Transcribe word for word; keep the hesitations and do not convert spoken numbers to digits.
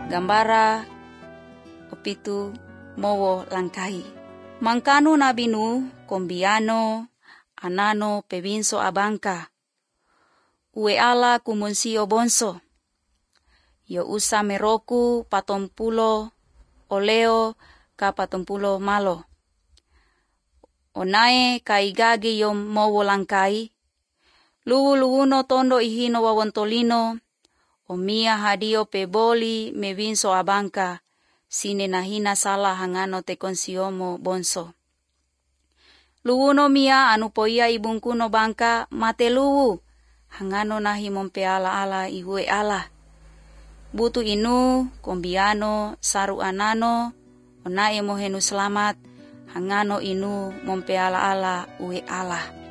gambara opitu mowo langkai. Mangkanu nabinu kombiano anano pebinso abangka. Ue ala kumonsio bonso. Yo usa meroku patompulo oleo ka patompulo malo. Onae kaigage yom mowo langkai. Luwu-luwuno tondo ihino wawontolino. Omia hadio peboli mebinso abangka. Sine nahina salah hangano te konsiomo bonso. Luwuno mia anu poia ibungkuno bangka mate luwu. Hangano nahi mompe ala-ala ihue ala. Butu inu, kombiano, saru anano, onae mohenu selamat. Hangano inu mompe ala-ala ue ala.